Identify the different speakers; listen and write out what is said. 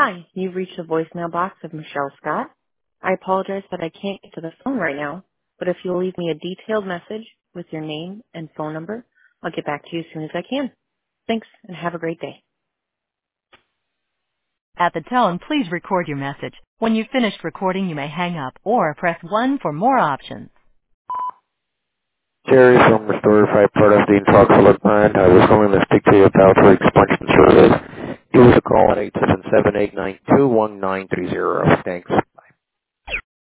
Speaker 1: Hi, you've reached the voicemail box of Michelle Scott. I apologize that I can't get to the phone right now, but if you'll leave me a detailed message with your name and phone number, I'll get back to you as soon as I can. Thanks, and have a great day.
Speaker 2: At the tone, please record your message. When you've finished recording, you may hang up or press 1 for more options.
Speaker 3: Jerry from Restore 5 part of the Intoxilate Plant. I was calling to speak to you about your expansion service. Give us a call at 877-892-1930. Thanks.